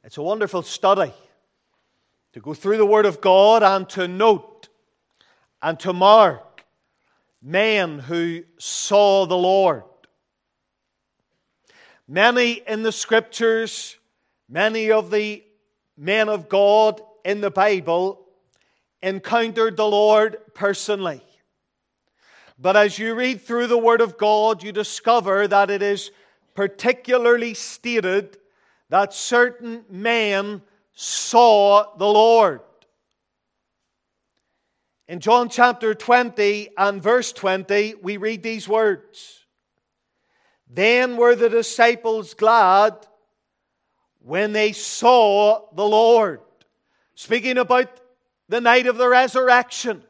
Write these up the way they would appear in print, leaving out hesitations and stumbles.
It's a wonderful study to go through the Word of God and to note and to mark men who saw the Lord. Many in the Scriptures, many of the men of God in the Bible encountered the Lord personally. But as you read through the Word of God, you discover that it is particularly stated that certain men saw the Lord. In John chapter 20 and verse 20, we read these words. Then were the disciples glad when they saw the Lord. Speaking about the night of the resurrection.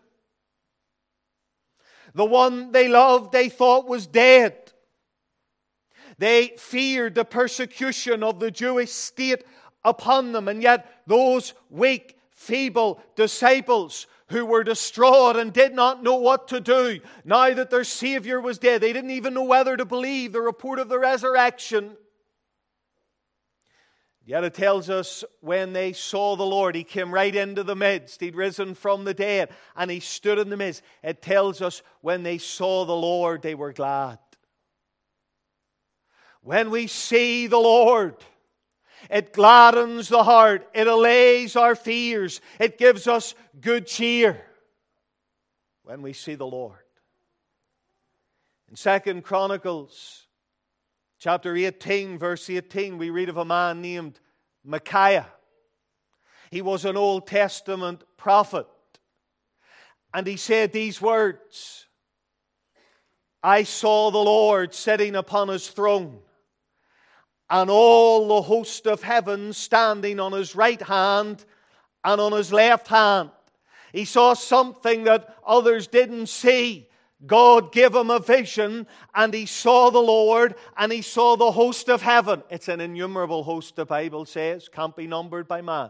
The one they loved, they thought was dead. They feared the persecution of the Jewish state upon them. And yet those weak, feeble disciples who were distraught and did not know what to do, now that their Savior was dead, they didn't even know whether to believe the report of the resurrection. Yet it tells us when they saw the Lord, He came right into the midst. He'd risen from the dead and He stood in the midst. It tells us when they saw the Lord, they were glad. When we see the Lord, it gladdens the heart. It allays our fears. It gives us good cheer when we see the Lord. In 2 Chronicles chapter 18, verse 18, we read of a man named Micaiah. He was an Old Testament prophet. And he said these words, I saw the Lord sitting upon His throne, and all the host of heaven standing on His right hand and on His left hand. He saw something that others didn't see. God gave him a vision, and he saw the Lord, and he saw the host of heaven. It's an innumerable host, the Bible says, can't be numbered by man.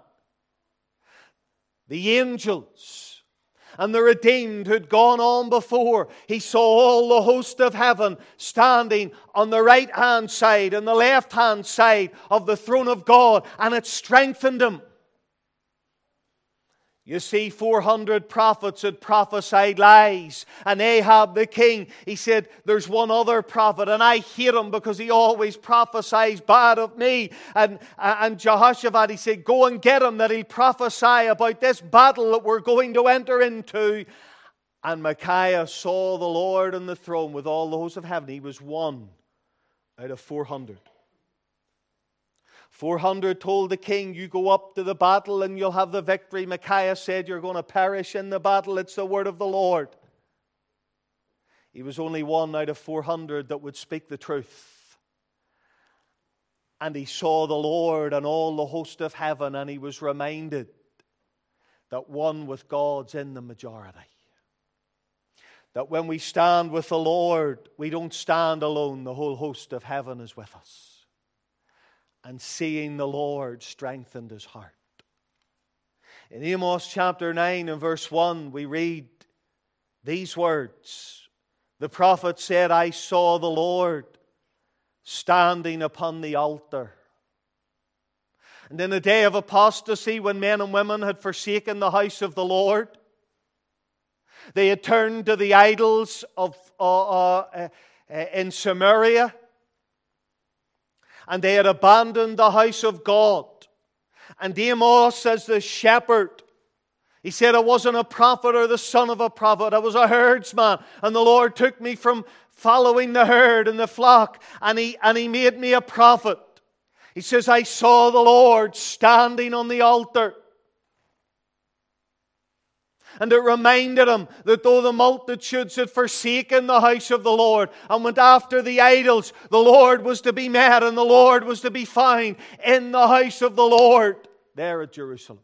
The angels and the redeemed who'd gone on before. He saw all the host of heaven standing on the right-hand side and the left-hand side of the throne of God, and it strengthened him. You see, 400 prophets had prophesied lies. And Ahab the king, he said, there's one other prophet, and I hate him because he always prophesies bad of me. And Jehoshaphat, he said, go and get him that he'll prophesy about this battle that we're going to enter into. And Micaiah saw the Lord on the throne with all the hosts of heaven. He was one out of 400. 400 told the king, you go up to the battle and you'll have the victory. Micaiah said, you're going to perish in the battle. It's the word of the Lord. He was only one out of 400 that would speak the truth. And he saw the Lord and all the host of heaven, and he was reminded that one with God's in the majority. That when we stand with the Lord, we don't stand alone. The whole host of heaven is with us. And seeing the Lord strengthened his heart. In Amos chapter 9 and verse 1, we read these words. The prophet said, I saw the Lord standing upon the altar. And in the day of apostasy, when men and women had forsaken the house of the Lord, they had turned to the idols in Samaria. And they had abandoned the house of God. And Amos, as the shepherd, he said, I wasn't a prophet or the son of a prophet. I was a herdsman. And the Lord took me from following the herd and the flock. And he made me a prophet. He says, I saw the Lord standing on the altar. And it reminded him that though the multitudes had forsaken the house of the Lord and went after the idols, the Lord was to be met and the Lord was to be found in the house of the Lord there at Jerusalem.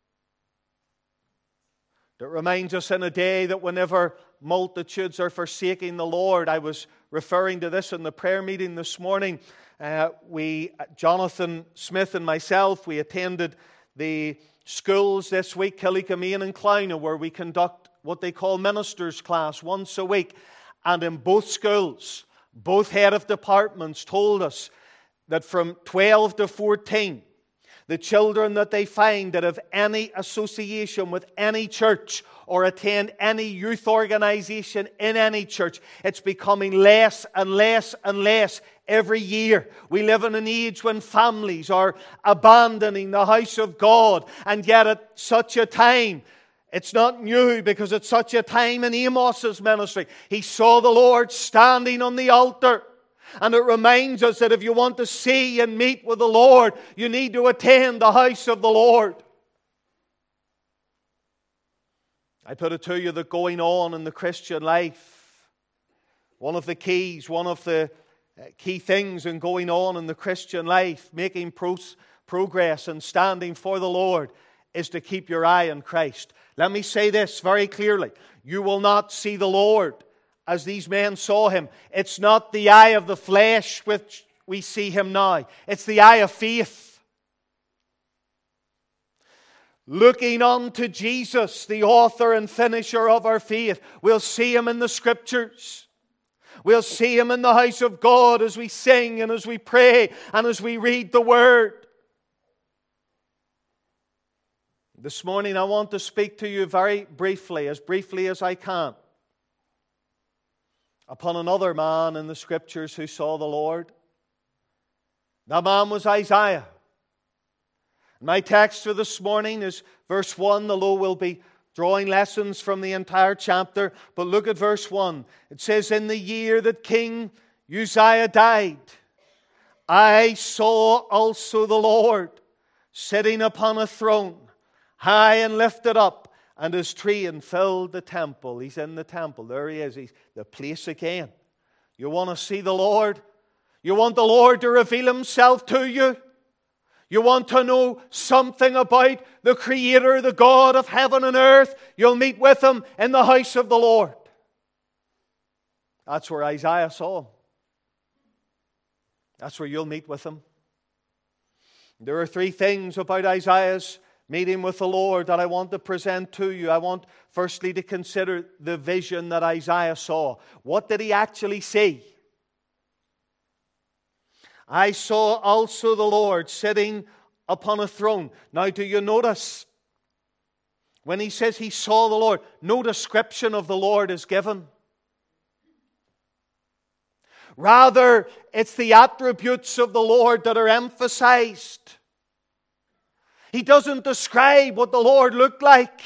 It reminds us in a day that whenever multitudes are forsaking the Lord, I was referring to this in the prayer meeting this morning. Jonathan Smith and myself, we attended the schools this week, Killicomane and Clowna, where we conduct what they call ministers' class once a week. And in both schools, both head of departments told us that from 12 to 14, The children that they find that have any association with any church or attend any youth organization in any church, it's becoming less and less and less every year. We live in an age when families are abandoning the house of God, and yet at such a time, it's not new, because at such a time in Amos's ministry, he saw the Lord standing on the altar. And it reminds us that if you want to see and meet with the Lord, you need to attend the house of the Lord. I put it to you that going on in the Christian life, one of the keys, one of the key things in going on in the Christian life, making progress and standing for the Lord, is to keep your eye on Christ. Let me say this very clearly. You will not see the Lord as these men saw him. It's not the eye of the flesh which we see him now. It's the eye of faith. Looking unto Jesus, the author and finisher of our faith. We'll see him in the Scriptures. We'll see him in the house of God as we sing and as we pray and as we read the Word. This morning I want to speak to you very briefly as I can, upon another man in the Scriptures who saw the Lord. That man was Isaiah. My text for this morning is verse 1, although we'll be drawing lessons from the entire chapter. But look at verse 1. It says, "In the year that King Uzziah died, I saw also the Lord sitting upon a throne, high and lifted up, and his train filled the temple." He's in the temple. There he is. He's the place again. You want to see the Lord? You want the Lord to reveal himself to you? You want to know something about the Creator, the God of heaven and earth? You'll meet with him in the house of the Lord. That's where Isaiah saw him. That's where you'll meet with him. There are three things about Isaiah's meeting with the Lord that I want to present to you. I want firstly to consider the vision that Isaiah saw. What did he actually see? I saw also the Lord sitting upon a throne. Now, do you notice when he says he saw the Lord, no description of the Lord is given. Rather, it's the attributes of the Lord that are emphasized. He doesn't describe what the Lord looked like.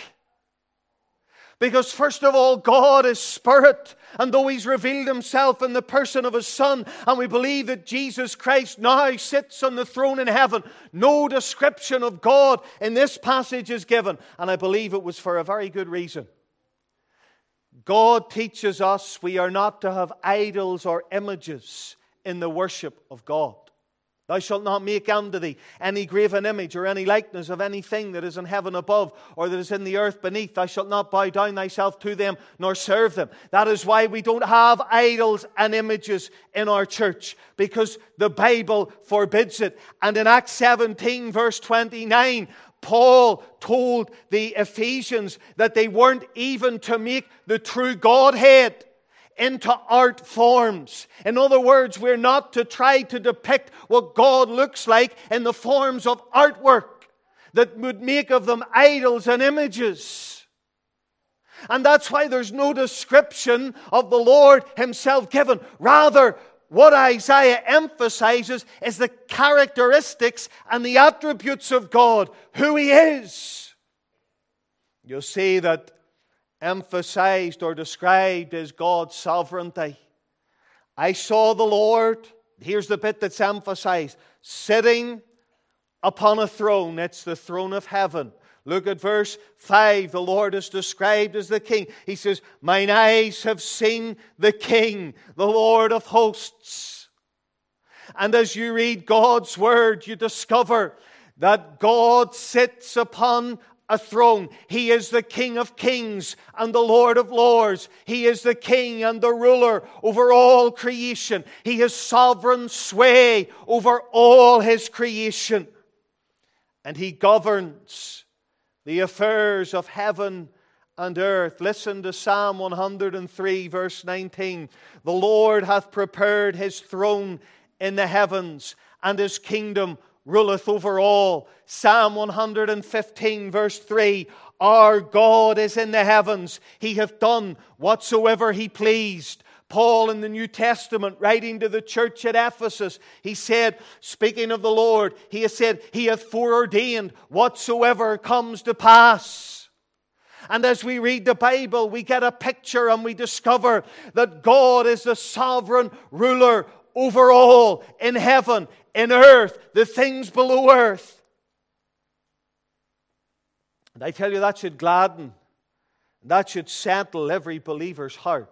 Because first of all, God is Spirit. And though He's revealed Himself in the person of His Son, and we believe that Jesus Christ now sits on the throne in heaven, no description of God in this passage is given. And I believe it was for a very good reason. God teaches us we are not to have idols or images in the worship of God. Thou shalt not make unto thee any graven image or any likeness of anything that is in heaven above or that is in the earth beneath. Thou shalt not bow down thyself to them nor serve them. That is why we don't have idols and images in our church, because the Bible forbids it. And in Acts 17 verse 29, Paul told the Ephesians that they weren't even to make the true Godhead into art forms. In other words, we're not to try to depict what God looks like in the forms of artwork that would make of them idols and images. And that's why there's no description of the Lord Himself given. Rather, what Isaiah emphasizes is the characteristics and the attributes of God, who He is. You'll see that emphasized or described as God's sovereignty. I saw the Lord, here's the bit that's emphasized, sitting upon a throne. It's the throne of heaven. Look at verse 5. The Lord is described as the King. He says, "Mine eyes have seen the King, the Lord of hosts." And as you read God's Word, you discover that God sits upon a throne. He is the King of kings and the Lord of lords. He is the King and the ruler over all creation. He has sovereign sway over all His creation. And He governs the affairs of heaven and earth. Listen to Psalm 103 verse 19. "The Lord hath prepared His throne in the heavens, and His kingdom ruleth over all. Psalm 115 verse 3, our God is in the heavens. He hath done whatsoever He pleased. Paul in the New Testament, writing to the church at Ephesus, he said, speaking of the Lord, he has said, He hath foreordained whatsoever comes to pass. And as we read the Bible, we get a picture and we discover that God is the sovereign ruler over all, in heaven, in earth, the things below earth. And I tell you, that should gladden, that should settle every believer's heart.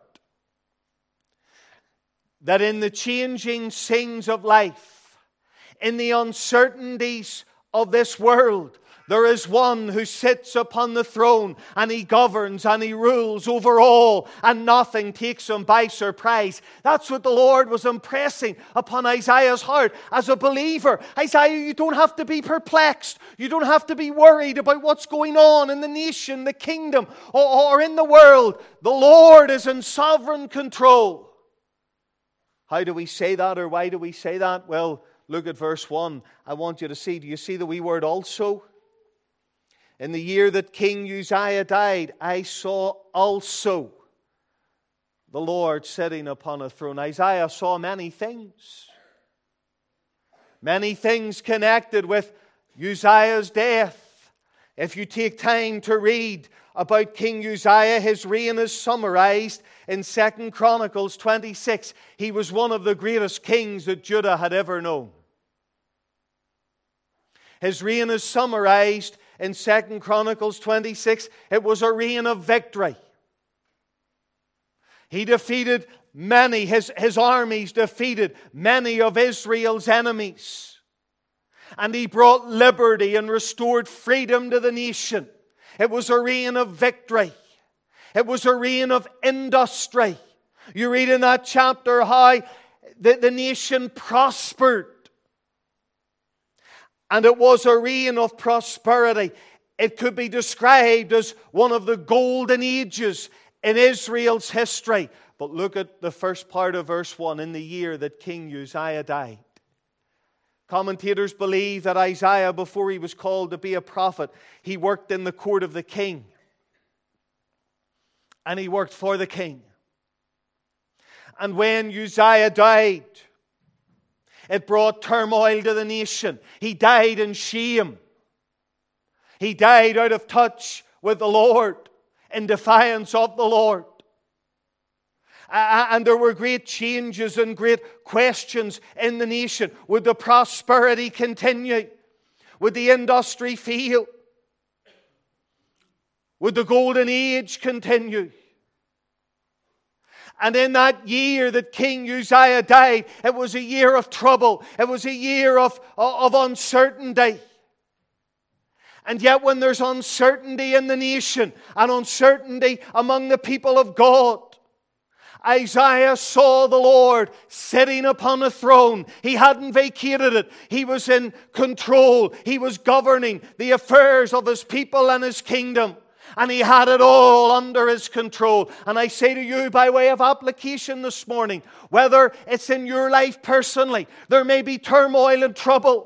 That in the changing scenes of life, in the uncertainties of this world, there is one who sits upon the throne, and He governs and He rules over all, and nothing takes Him by surprise. That's what the Lord was impressing upon Isaiah's heart as a believer. Isaiah, you don't have to be perplexed. You don't have to be worried about what's going on in the nation, the kingdom, or in the world. The Lord is in sovereign control. How do we say that, or why do we say that? Well, look at verse 1. I want you to see. Do you see the wee word also? In the year that King Uzziah died, I saw also the Lord sitting upon a throne. Isaiah saw many things. Many things connected with Uzziah's death. If you take time to read about King Uzziah, his reign is summarized in 2 Chronicles 26. He was one of the greatest kings that Judah had ever known. His reign is summarized in 2 Chronicles 26. It was a reign of victory. He defeated many, his armies defeated many of Israel's enemies. And he brought liberty and restored freedom to the nation. It was a reign of victory. It was a reign of industry. You read in that chapter how the nation prospered. And it was a reign of prosperity. It could be described as one of the golden ages in Israel's history. But look at the first part of verse 1, in the year that King Uzziah died. Commentators believe that Isaiah, before he was called to be a prophet, he worked in the court of the king. And he worked for the king. And when Uzziah died, it brought turmoil to the nation. He died in shame. He died out of touch with the Lord, in defiance of the Lord. And there were great changes and great questions in the nation. Would the prosperity continue? Would the industry fail? Would the golden age continue? And in that year that King Uzziah died, it was a year of trouble. It was a year of uncertainty. And yet when there's uncertainty in the nation and uncertainty among the people of God, Isaiah saw the Lord sitting upon a throne. He hadn't vacated it. He was in control. He was governing the affairs of His people and His kingdom. And He had it all under His control. And I say to you by way of application this morning, whether it's in your life personally, there may be turmoil and trouble.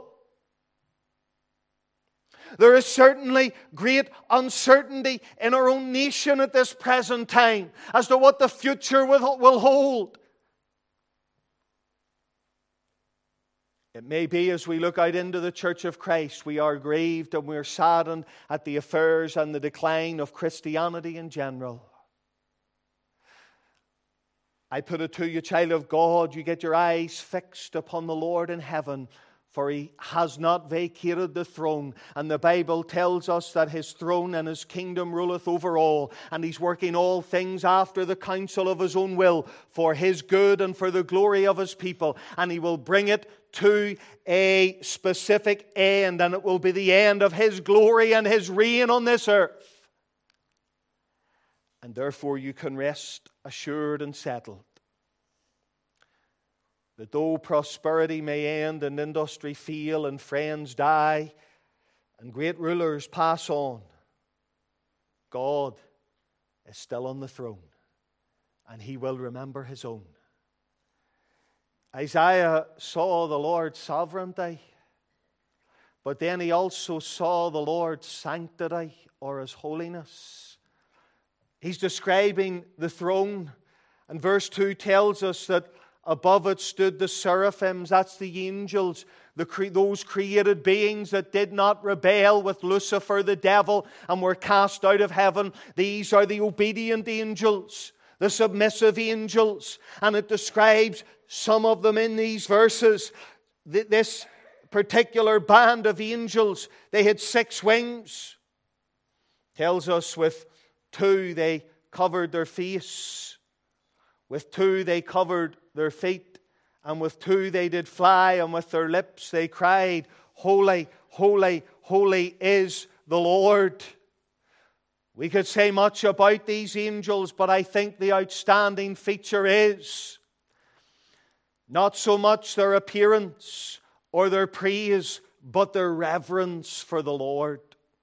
There is certainly great uncertainty in our own nation at this present time as to what the future will hold. It may be as we look out into the Church of Christ, we are grieved and we are saddened at the affairs and the decline of Christianity in general. I put it to you, child of God, you get your eyes fixed upon the Lord in heaven, for He has not vacated the throne. And the Bible tells us that His throne and His kingdom ruleth over all. And He's working all things after the counsel of His own will, for His good and for the glory of His people. And He will bring it to a specific end. And it will be the end of His glory and His reign on this earth. And therefore you can rest assured and settled that though prosperity may end and industry fail and friends die and great rulers pass on, God is still on the throne and He will remember His own. Isaiah saw the Lord's sovereignty. But then he also saw the Lord's sanctity, or His holiness. He's describing the throne. And verse 2 tells us that above it stood the seraphims. That's the angels, those created beings that did not rebel with Lucifer the devil and were cast out of heaven. These are the obedient angels, the submissive angels. And it describes some of them in these verses. This particular band of angels, they had 6 wings. Tells us with 2 they covered their face. With 2 they covered their feet. And with 2 they did fly. And with their lips they cried, Holy, holy, holy is the Lord. We could say much about these angels, but I think the outstanding feature is not so much their appearance or their praise, but their reverence for the Lord.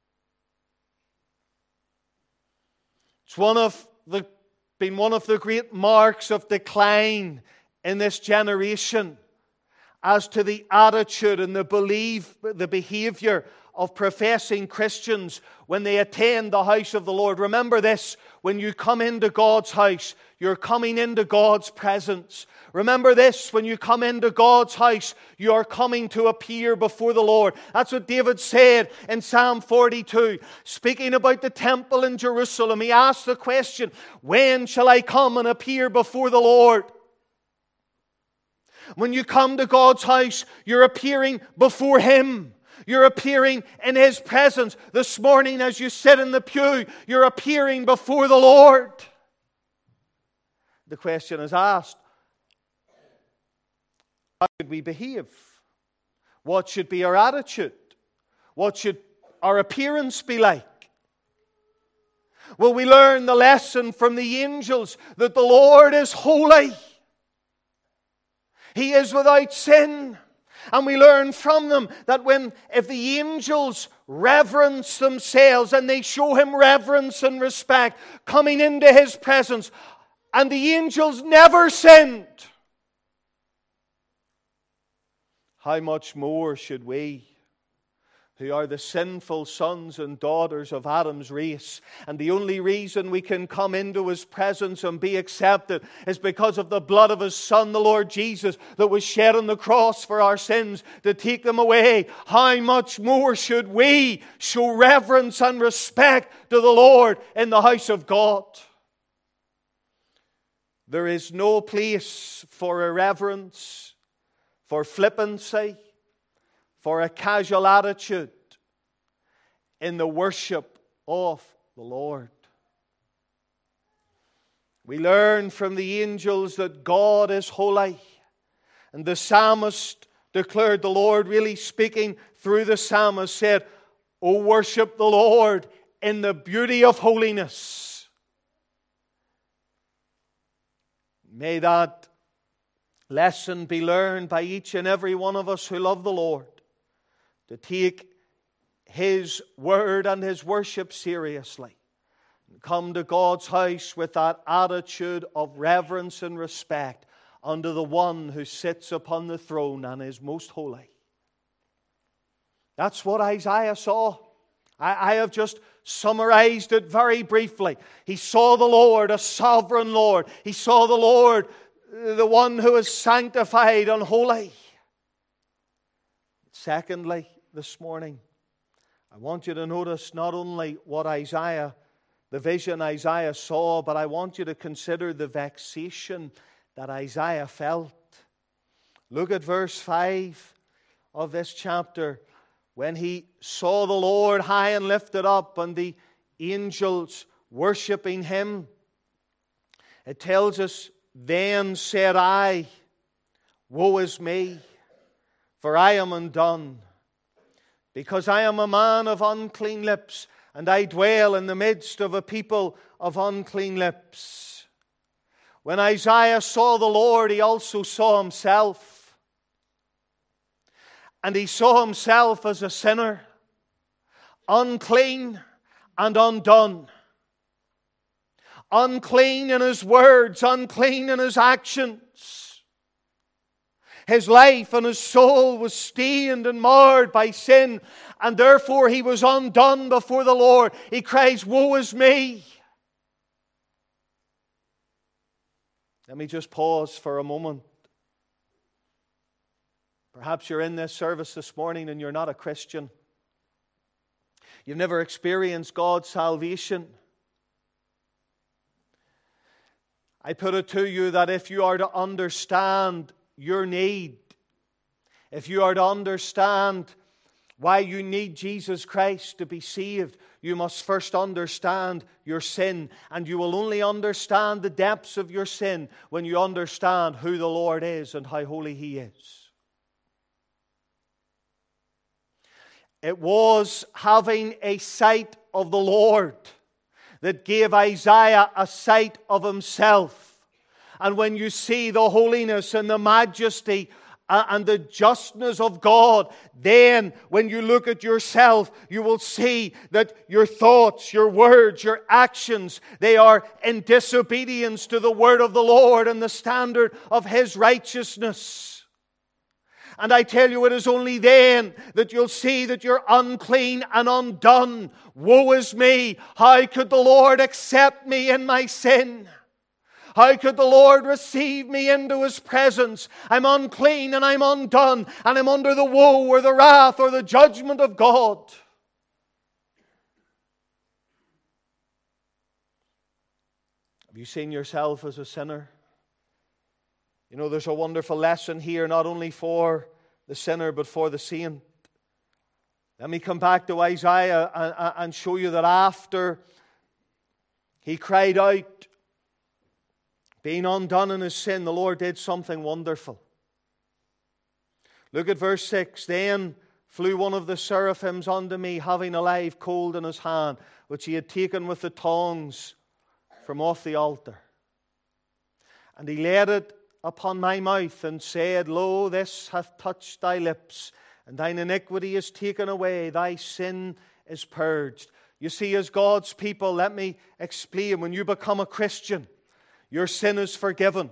It's been one of the great marks of decline in this generation as to the attitude and the behavior of professing Christians when they attend the house of the Lord. Remember this, when you come into God's house, you're coming into God's presence. Remember this, when you come into God's house, you are coming to appear before the Lord. That's what David said in Psalm 42, speaking about the temple in Jerusalem. He asked the question, when shall I come and appear before the Lord? When you come to God's house, you're appearing before Him. You're appearing in His presence. This morning as you sit in the pew, you're appearing before the Lord. The question is asked, how should we behave? What should be our attitude? What should our appearance be like? Will we learn the lesson from the angels that the Lord is holy? He is without sin. And we learn from them that if the angels reverence themselves and they show Him reverence and respect, coming into His presence, and the angels never sinned, how much more should we, who are the sinful sons and daughters of Adam's race, and the only reason we can come into His presence and be accepted is because of the blood of His Son, the Lord Jesus, that was shed on the cross for our sins to take them away. How much more should we show reverence and respect to the Lord in the house of God? There is no place for irreverence, for flippancy, for a casual attitude in the worship of the Lord. We learn from the angels that God is holy. And the psalmist declared, the Lord really speaking through the psalmist said, O worship the Lord in the beauty of holiness. May that lesson be learned by each and every one of us who love the Lord, to take His word and His worship seriously, and come to God's house with that attitude of reverence and respect unto the one who sits upon the throne and is most holy. That's what Isaiah saw. I have just summarized it very briefly. He saw the Lord, a sovereign Lord. He saw the Lord, the one who is sanctified and holy. Secondly, this morning, I want you to notice not only what the vision Isaiah saw, but I want you to consider the vexation that Isaiah felt. Look at verse 5 of this chapter. When he saw the Lord high and lifted up and the angels worshiping Him, it tells us, then said I, woe is me, for I am undone, because I am a man of unclean lips, and I dwell in the midst of a people of unclean lips. When Isaiah saw the Lord, he also saw himself. And he saw himself as a sinner, unclean and undone. Unclean in his words, unclean in his actions. His life and his soul was stained and marred by sin, and therefore he was undone before the Lord. He cries, "Woe is me!" Let me just pause for a moment. Perhaps you're in this service this morning and you're not a Christian. You've never experienced God's salvation. I put it to you that if you are to understand your need, if you are to understand why you need Jesus Christ to be saved, you must first understand your sin. And you will only understand the depths of your sin when you understand who the Lord is and how holy He is. It was having a sight of the Lord that gave Isaiah a sight of himself. And when you see the holiness and the majesty and the justness of God, then when you look at yourself, you will see that your thoughts, your words, your actions, they are in disobedience to the word of the Lord and the standard of His righteousness. And I tell you, it is only then that you'll see that you're unclean and undone. Woe is me! How could the Lord accept me in my sin? How could the Lord receive me into His presence? I'm unclean and I'm undone, and I'm under the woe or the wrath or the judgment of God. Have you seen yourself as a sinner? You know, there's a wonderful lesson here, not only for the sinner, but for the saint. Let me come back to Isaiah and show you that after he cried out, being undone in his sin, the Lord did something wonderful. Look at verse 6. Then flew one of the seraphims unto me, having a live coal in his hand, which he had taken with the tongs from off the altar. And he laid it upon my mouth, and said, Lo, this hath touched thy lips, and thine iniquity is taken away, thy sin is purged. You see, as God's people, let me explain, when you become a Christian, your sin is forgiven.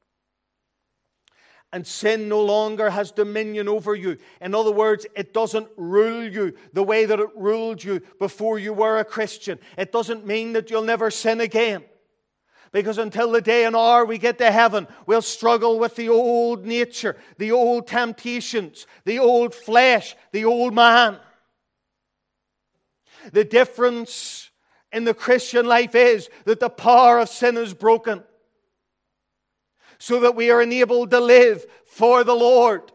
And sin no longer has dominion over you. In other words, it doesn't rule you the way that it ruled you before you were a Christian. It doesn't mean that you'll never sin again. Because until the day and hour we get to heaven, we'll struggle with the old nature, the old temptations, the old flesh, the old man. The difference in the Christian life is that the power of sin is broken, so that we are enabled to live for the Lord.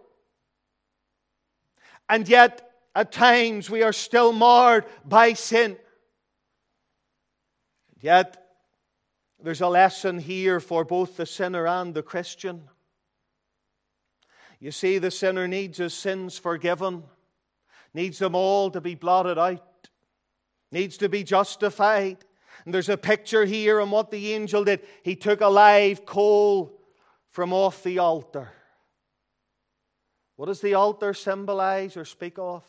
And yet, at times, we are still marred by sin. Yet, there's a lesson here for both the sinner and the Christian. You see, the sinner needs his sins forgiven, needs them all to be blotted out, needs to be justified. And there's a picture here on what the angel did. He took a live coal from off the altar. What does the altar symbolize or speak of?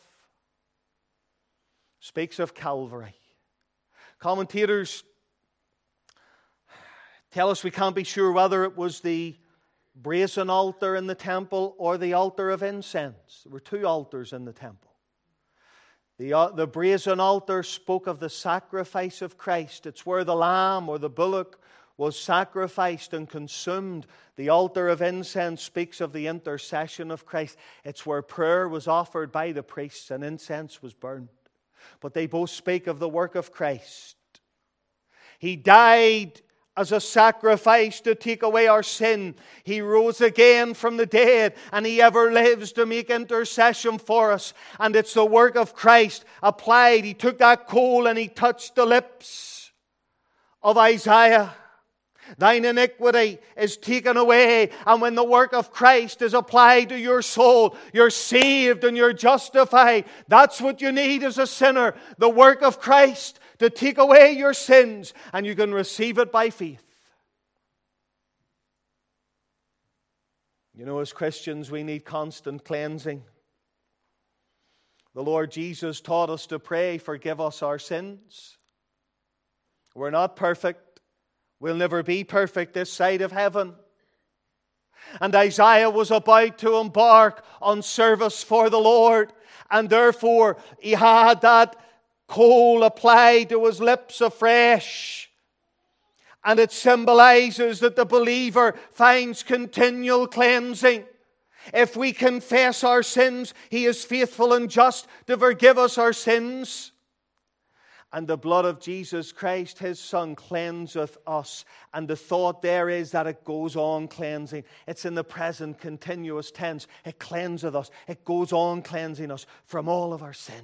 It speaks of Calvary. Commentators tell us we can't be sure whether it was the brazen altar in the temple or the altar of incense. There were two altars in the temple. The brazen altar spoke of the sacrifice of Christ. It's where the lamb or the bullock was sacrificed and consumed. The altar of incense speaks of the intercession of Christ. It's where prayer was offered by the priests and incense was burned. But they both speak of the work of Christ. He died as a sacrifice to take away our sin. He rose again from the dead, and He ever lives to make intercession for us. And it's the work of Christ applied. He took that coal and He touched the lips of Isaiah. Thine iniquity is taken away. And when the work of Christ is applied to your soul, you're saved and you're justified. That's what you need as a sinner. The work of Christ to take away your sins, and you can receive it by faith. You know, as Christians, we need constant cleansing. The Lord Jesus taught us to pray, forgive us our sins. We're not perfect. We'll never be perfect this side of heaven. And Isaiah was about to embark on service for the Lord. And therefore, he had that coal applied to his lips afresh. And it symbolizes that the believer finds continual cleansing. If we confess our sins, He is faithful and just to forgive us our sins. And the blood of Jesus Christ, His Son, cleanseth us. And the thought there is that it goes on cleansing. It's in the present continuous tense. It cleanseth us. It goes on cleansing us from all of our sin.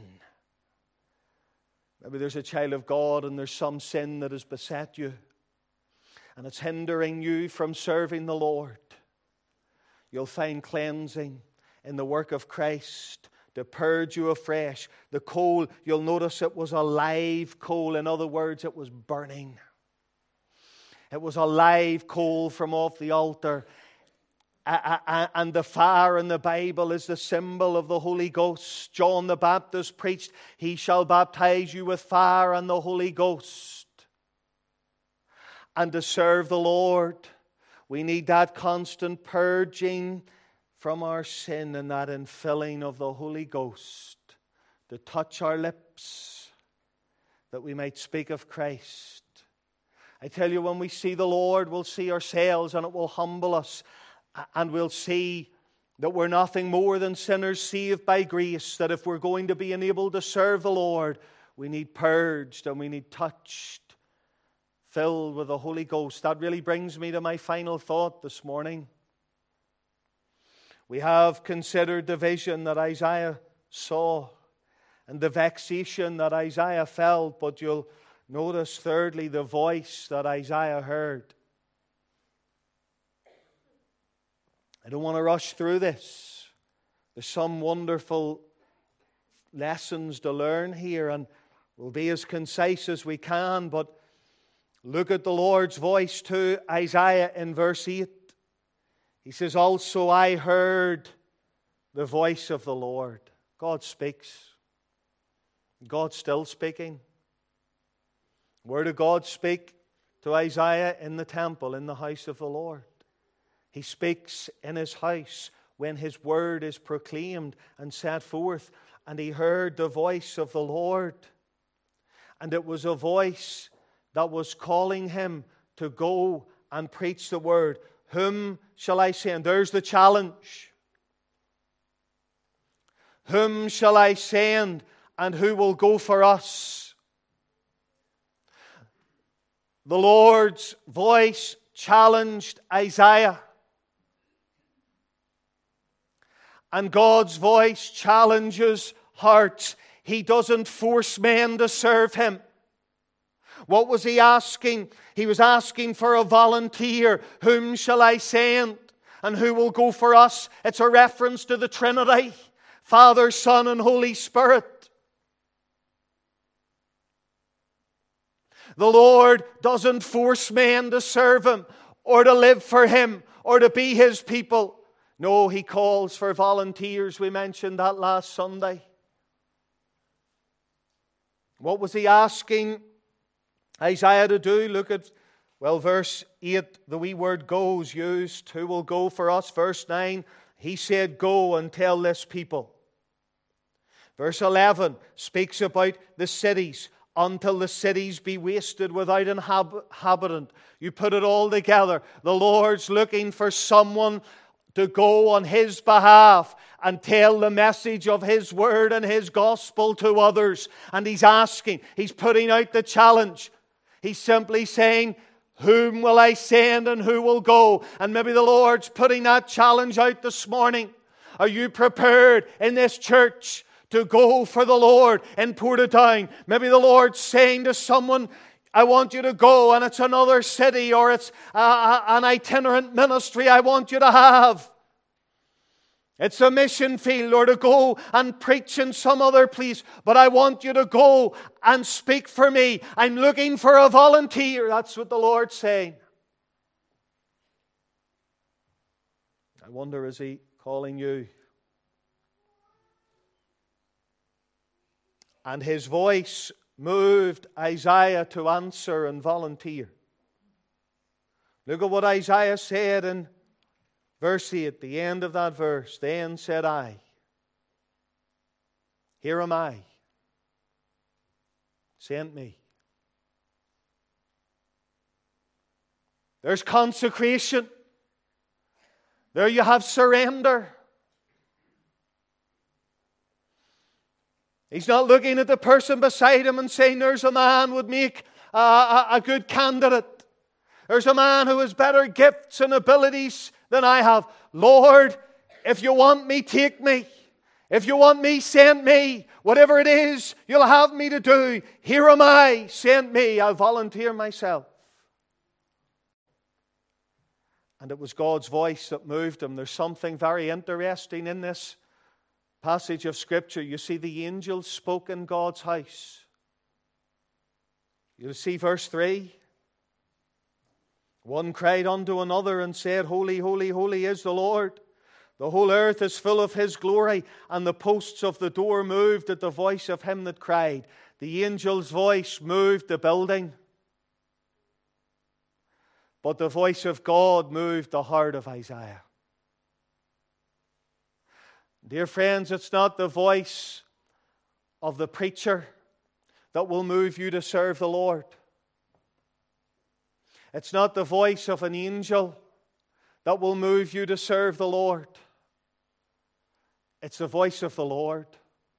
Maybe there's a child of God and there's some sin that has beset you, and it's hindering you from serving the Lord. You'll find cleansing in the work of Christ to purge you afresh. The coal, you'll notice it was a live coal. In other words, it was burning. It was a live coal from off the altar. And the fire in the Bible is the symbol of the Holy Ghost. John the Baptist preached, He shall baptize you with fire and the Holy Ghost. And to serve the Lord, we need that constant purging from our sin and that infilling of the Holy Ghost to touch our lips that we might speak of Christ. I tell you, when we see the Lord, we'll see ourselves and it will humble us, and we'll see that we're nothing more than sinners saved by grace, that if we're going to be enabled to serve the Lord, we need purged and we need touched, filled with the Holy Ghost. That really brings me to my final thought this morning. We have considered the vision that Isaiah saw and the vexation that Isaiah felt, but you'll notice thirdly the voice that Isaiah heard. I don't want to rush through this. There's some wonderful lessons to learn here, and we'll be as concise as we can, but look at the Lord's voice to Isaiah in verse 8. He says, also I heard the voice of the Lord. God speaks. God's still speaking. Where did God speak to Isaiah? In the temple, in the house of the Lord. He speaks in His house when His word is proclaimed and set forth. And he heard the voice of the Lord. And it was a voice that was calling him to go and preach the word. Whom shall I send? There's the challenge. Whom shall I send, and who will go for us? The Lord's voice challenged Isaiah. And God's voice challenges hearts. He doesn't force men to serve Him. What was He asking? He was asking for a volunteer. Whom shall I send? And who will go for us? It's a reference to the Trinity. Father, Son, and Holy Spirit. The Lord doesn't force men to serve Him or to live for Him or to be His people. No, He calls for volunteers. We mentioned that last Sunday. What was He asking Isaiah to do? Look at, verse 8, the wee word go is used. Who will go for us? Verse 9, He said, go and tell this people. Verse 11 speaks about the cities. Until the cities be wasted without inhabitant. You put it all together. The Lord's looking for someone to go on His behalf and tell the message of His word and His gospel to others. And He's asking, He's putting out the challenge. He's simply saying, whom will I send and who will go? And maybe the Lord's putting that challenge out this morning. Are you prepared in this church to go for the Lord in Portadown? Maybe the Lord's saying to someone, I want you to go, and it's another city or it's an itinerant ministry I want you to have. It's a mission field or to go and preach in some other place. But I want you to go and speak for me. I'm looking for a volunteer. That's what the Lord's saying. I wonder, is He calling you? And His voice moved Isaiah to answer and volunteer. Look at what Isaiah said in Verse 8, the end of that verse. Then said I, here am I, send me. There's consecration. There you have surrender. He's not looking at the person beside him and saying, there's a man who would make a good candidate. There's a man who has better gifts and abilities than I have. Lord, if you want me, take me. If you want me, send me. Whatever it is you'll have me to do, here am I, send me. I'll volunteer myself. And it was God's voice that moved him. There's something very interesting in this passage of Scripture. You see, the angels spoke in God's house. You'll see verse 3. One cried unto another and said, Holy, holy, holy is the Lord. The whole earth is full of His glory. And the posts of the door moved at the voice of him that cried. The angel's voice moved the building. But the voice of God moved the heart of Isaiah. Dear friends, it's not the voice of the preacher that will move you to serve the Lord. It's not the voice of an angel that will move you to serve the Lord. It's the voice of the Lord.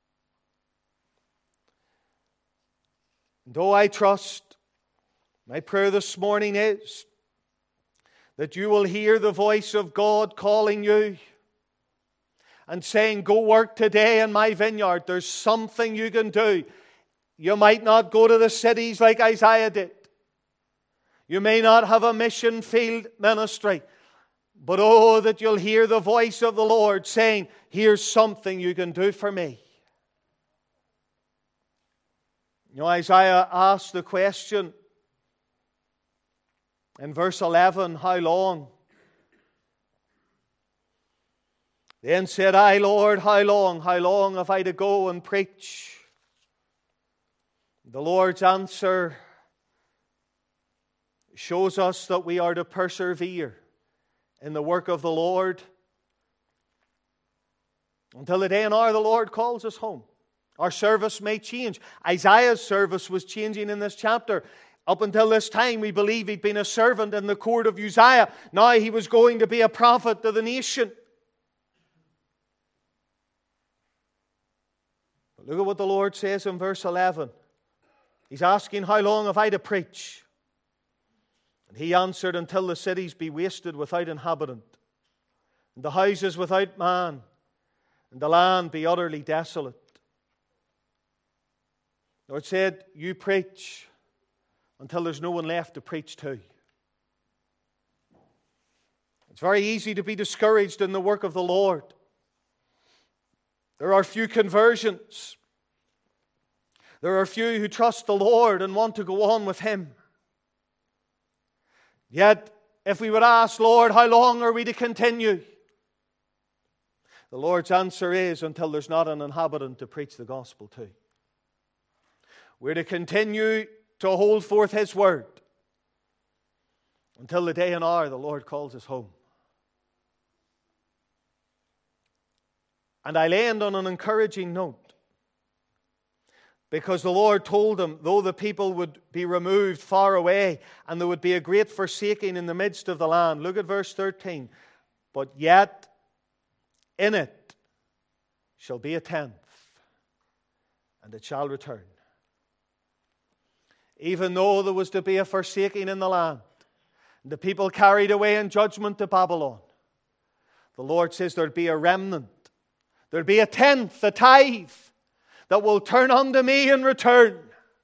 And oh, I trust, my prayer this morning is that you will hear the voice of God calling you and saying, go work today in my vineyard. There's something you can do. You might not go to the cities like Isaiah did. You may not have a mission field ministry. But oh, that you'll hear the voice of the Lord saying, here's something you can do for me. You know, Isaiah asked the question in verse 11, how long? Then said I, Lord, how long? How long have I to go and preach? The Lord's answer shows us that we are to persevere in the work of the Lord until the day and hour the Lord calls us home. Our service may change. Isaiah's service was changing in this chapter. Up until this time, we believe he'd been a servant in the court of Uzziah. Now he was going to be a prophet to the nation. But look at what the Lord says in verse 11. He's asking, how long have I to preach? And he answered, until the cities be wasted without inhabitant, and the houses without man, and the land be utterly desolate. The Lord said, you preach until there's no one left to preach to. It's very easy to be discouraged in the work of the Lord. There are few conversions. There are few who trust the Lord and want to go on with Him. Yet, if we would ask, Lord, how long are we to continue? The Lord's answer is, until there's not an inhabitant to preach the gospel to. We're to continue to hold forth His word until the day and hour the Lord calls us home. And I end on an encouraging note, because the Lord told them, though the people would be removed far away and there would be a great forsaking in the midst of the land. Look at verse 13. But yet in it shall be a tenth, and it shall return. Even though there was to be a forsaking in the land, and the people carried away in judgment to Babylon, the Lord says there'd be a remnant. There'd be a tenth, a tithe, that will turn unto me in return.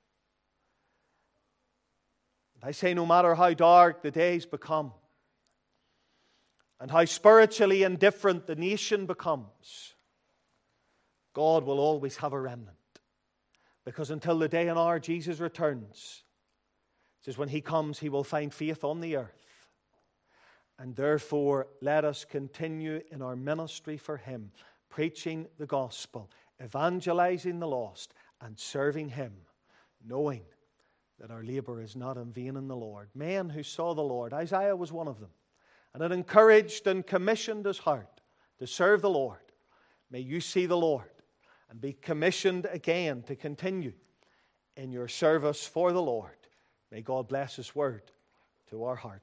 I say, no matter how dark the days become, and how spiritually indifferent the nation becomes, God will always have a remnant. Because until the day and hour Jesus returns, it says when He comes, He will find faith on the earth. And therefore, let us continue in our ministry for Him, preaching the gospel, evangelizing the lost, and serving Him, knowing that our labor is not in vain in the Lord. Men who saw the Lord, Isaiah was one of them. and it encouraged and commissioned his heart to serve the Lord. May you see the Lord and be commissioned again to continue in your service for the Lord. May God bless His word to our hearts.